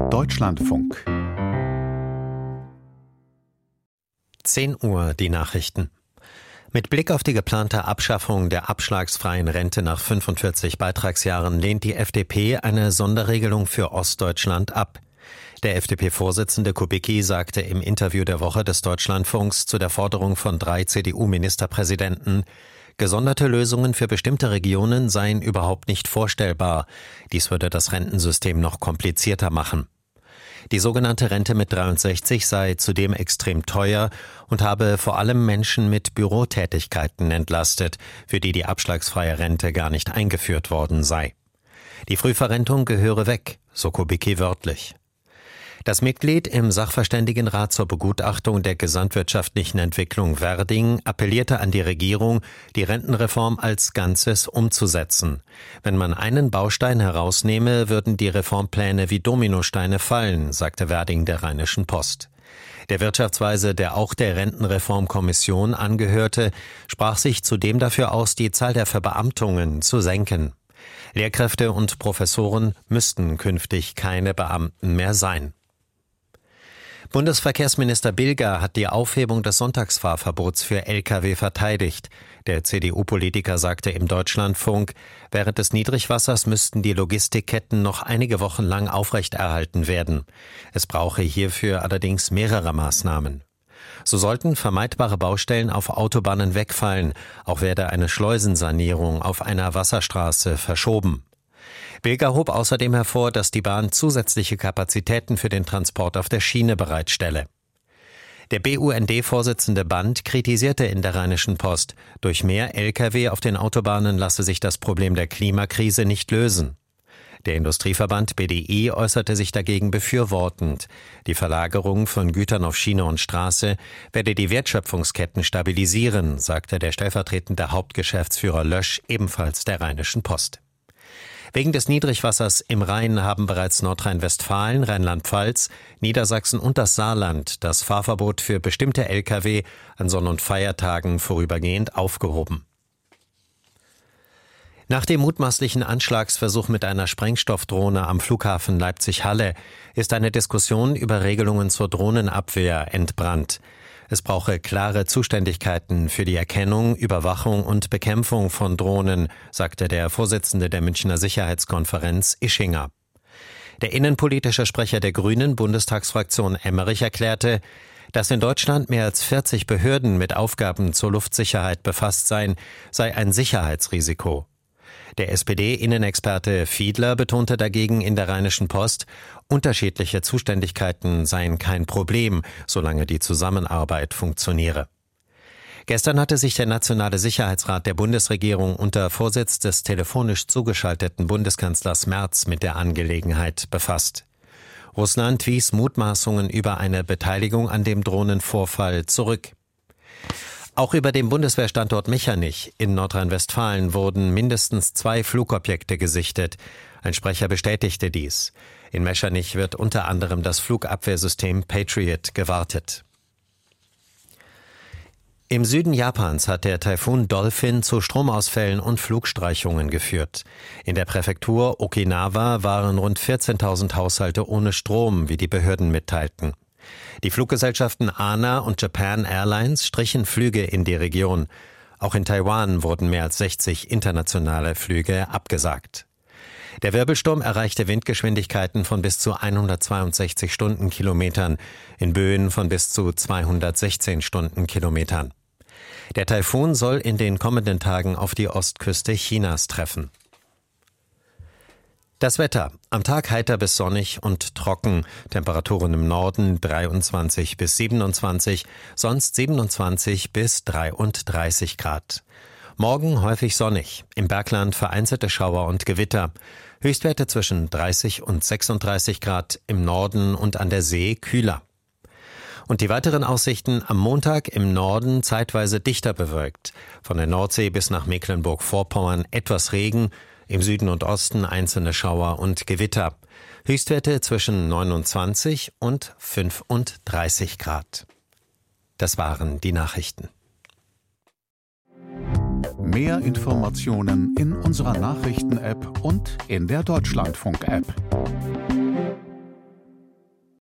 Deutschlandfunk 10 Uhr die Nachrichten. Mit Blick auf die geplante Abschaffung der abschlagsfreien Rente nach 45 Beitragsjahren lehnt die FDP eine Sonderregelung für Ostdeutschland ab. Der FDP-Vorsitzende Kubicki sagte im Interview der Woche des Deutschlandfunks zu der Forderung von 3 CDU-Ministerpräsidenten, gesonderte Lösungen für bestimmte Regionen seien überhaupt nicht vorstellbar. Dies würde das Rentensystem noch komplizierter machen. Die sogenannte Rente mit 63 sei zudem extrem teuer und habe vor allem Menschen mit Bürotätigkeiten entlastet, für die die abschlagsfreie Rente gar nicht eingeführt worden sei. Die Frühverrentung gehöre weg, so Kubicki wörtlich. Das Mitglied im Sachverständigenrat zur Begutachtung der gesamtwirtschaftlichen Entwicklung Werding appellierte an die Regierung, die Rentenreform als Ganzes umzusetzen. Wenn man einen Baustein herausnehme, würden die Reformpläne wie Dominosteine fallen, sagte Werding der Rheinischen Post. Der Wirtschaftsweise, der auch der Rentenreformkommission angehörte, sprach sich zudem dafür aus, die Zahl der Verbeamtungen zu senken. Lehrkräfte und Professoren müssten künftig keine Beamten mehr sein. Bundesverkehrsminister Bilger hat die Aufhebung des Sonntagsfahrverbots für Lkw verteidigt. Der CDU-Politiker sagte im Deutschlandfunk, während des Niedrigwassers müssten die Logistikketten noch einige Wochen lang aufrechterhalten werden. Es brauche hierfür allerdings mehrere Maßnahmen. So sollten vermeidbare Baustellen auf Autobahnen wegfallen, auch werde eine Schleusensanierung auf einer Wasserstraße verschoben. Bilger hob außerdem hervor, dass die Bahn zusätzliche Kapazitäten für den Transport auf der Schiene bereitstelle. Der BUND-Vorsitzende Band kritisierte in der Rheinischen Post, durch mehr Lkw auf den Autobahnen lasse sich das Problem der Klimakrise nicht lösen. Der Industrieverband BDI äußerte sich dagegen befürwortend. Die Verlagerung von Gütern auf Schiene und Straße werde die Wertschöpfungsketten stabilisieren, sagte der stellvertretende Hauptgeschäftsführer Lösch ebenfalls der Rheinischen Post. Wegen des Niedrigwassers im Rhein haben bereits Nordrhein-Westfalen, Rheinland-Pfalz, Niedersachsen und das Saarland das Fahrverbot für bestimmte Lkw an Sonn- und Feiertagen vorübergehend aufgehoben. Nach dem mutmaßlichen Anschlagsversuch mit einer Sprengstoffdrohne am Flughafen Leipzig-Halle ist eine Diskussion über Regelungen zur Drohnenabwehr entbrannt. Es brauche klare Zuständigkeiten für die Erkennung, Überwachung und Bekämpfung von Drohnen, sagte der Vorsitzende der Münchner Sicherheitskonferenz Ischinger. Der innenpolitische Sprecher der Grünen Bundestagsfraktion Emmerich erklärte, dass in Deutschland mehr als 40 Behörden mit Aufgaben zur Luftsicherheit befasst seien, sei ein Sicherheitsrisiko. Der SPD-Innenexperte Fiedler betonte dagegen in der Rheinischen Post, unterschiedliche Zuständigkeiten seien kein Problem, solange die Zusammenarbeit funktioniere. Gestern hatte sich der Nationale Sicherheitsrat der Bundesregierung unter Vorsitz des telefonisch zugeschalteten Bundeskanzlers Merz mit der Angelegenheit befasst. Russland wies Mutmaßungen über eine Beteiligung an dem Drohnenvorfall zurück. Auch über dem Bundeswehrstandort Mechernich in Nordrhein-Westfalen wurden mindestens 2 Flugobjekte gesichtet. Ein Sprecher bestätigte dies. In Mechernich wird unter anderem das Flugabwehrsystem Patriot gewartet. Im Süden Japans hat der Taifun Dolphin zu Stromausfällen und Flugstreichungen geführt. In der Präfektur Okinawa waren rund 14.000 Haushalte ohne Strom, wie die Behörden mitteilten. Die Fluggesellschaften ANA und Japan Airlines strichen Flüge in die Region. Auch in Taiwan wurden mehr als 60 internationale Flüge abgesagt. Der Wirbelsturm erreichte Windgeschwindigkeiten von bis zu 162 Stundenkilometern, in Böen von bis zu 216 Stundenkilometern. Der Taifun soll in den kommenden Tagen auf die Ostküste Chinas treffen. Das Wetter. Am Tag heiter bis sonnig und trocken. Temperaturen im Norden 23 bis 27, sonst 27 bis 33 Grad. Morgen häufig sonnig. Im Bergland vereinzelte Schauer und Gewitter. Höchstwerte zwischen 30 und 36 Grad, im Norden und an der See kühler. Und die weiteren Aussichten: am Montag im Norden zeitweise dichter bewölkt. Von der Nordsee bis nach Mecklenburg-Vorpommern etwas Regen. Im Süden und Osten einzelne Schauer und Gewitter. Höchstwerte zwischen 29 und 35 Grad. Das waren die Nachrichten. Mehr Informationen in unserer Nachrichten-App und in der Deutschlandfunk-App.